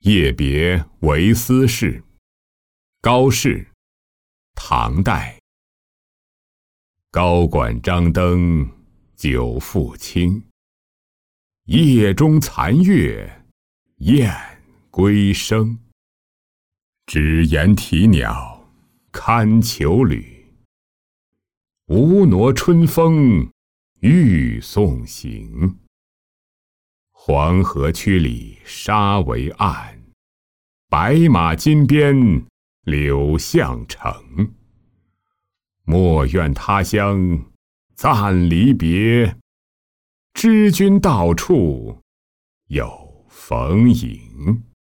夜别为斯事。高适，唐代。高管张灯酒复倾，夜中残月燕归声。只言啼鸟堪求旅，吴挪春风欲送行。黄河曲里沙为岸，白马金鞭柳巷城。莫怨他乡暂离别，知君到处有逢迎。